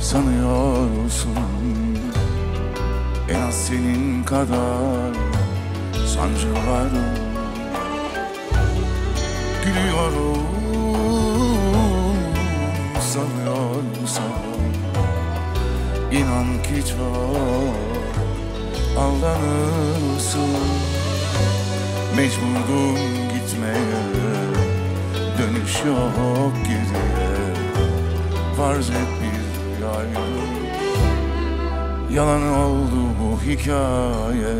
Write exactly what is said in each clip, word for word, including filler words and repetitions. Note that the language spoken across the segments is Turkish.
sanıyorsun. En az senin kadar sancılarım. Gülüyorum sanıyorsan, İnan ki çok aldanırsın. Mecburdum gitmeye, dönüş yok geriye. Farz et bir ayrılık, yalan oldu bu hikaye.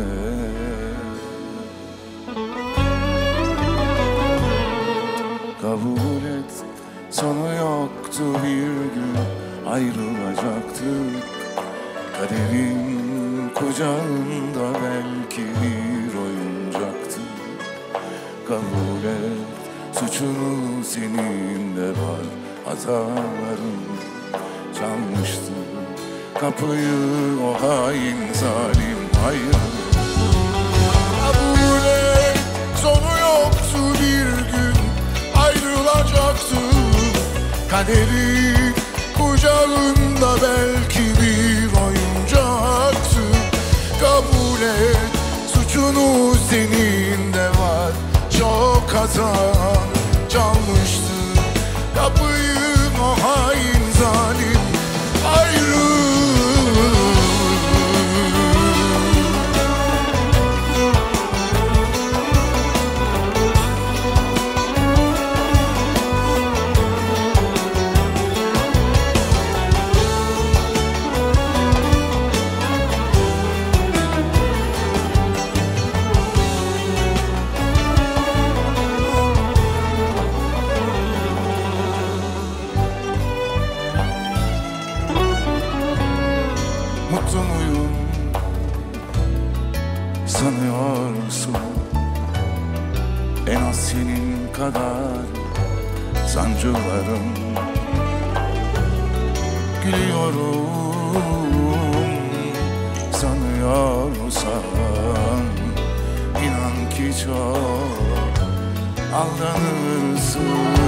Kabul et, sonu yoktu, bir gün ayrılacaktık. Kaderin kucağında belki bir oyuncaktı. Kabul et, suçunu senin de var. Hataların çalmıştı kapıyı o hain zalim ayrılık. Kabul et, sonu yoktu, bir gün ayrılacaktık. Kaderin kucağında belki bir oyuncaktı. Kabul et, suçunu senin de var. Çok hatan çalmıştı kapıyı o hain zalim ayrılık. Mutlu muyum sanıyorsun? En az senin kadar sancılarım. Gülüyorum sanıyorsan, İnan ki çok aldanırsın.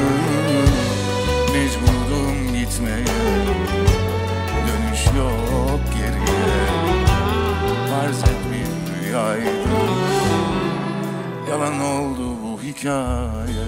Mecburdum gitmeye, dönüş yok geriye. Farz et bir rüyaydı, yalan oldu bu hikaye.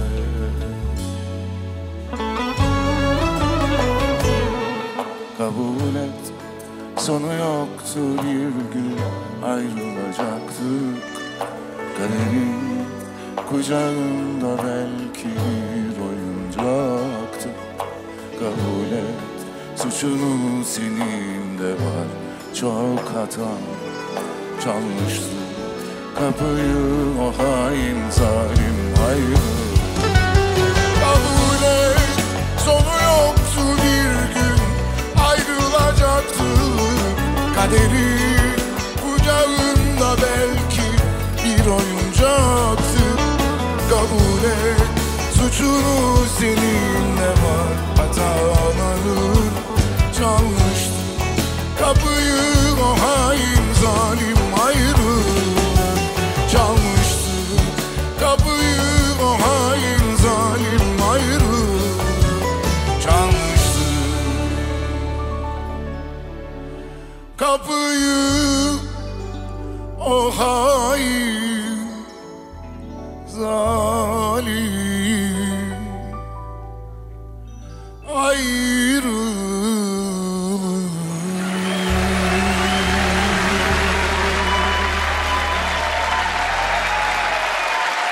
Kabul et, sonu yoktu, bir gün ayrılacaktık. Kaderin kucağında belki bir oyuncaktı. Kabul et, suçunu senin de var. Çok hatan çalmıştı kapıyı o hain zalim ayrılık. Kabul et, sonu yoktu, bir gün ayrılacaktık. Kaderin kucağında belki bir oyuncaktı. Kabul et, suçunu senin de var. Hataların çalmıştı kapıyı o hain zalim ayrılık. Çalmıştı kapıyı o hain zalim ayrılık. Çalmıştı kapıyı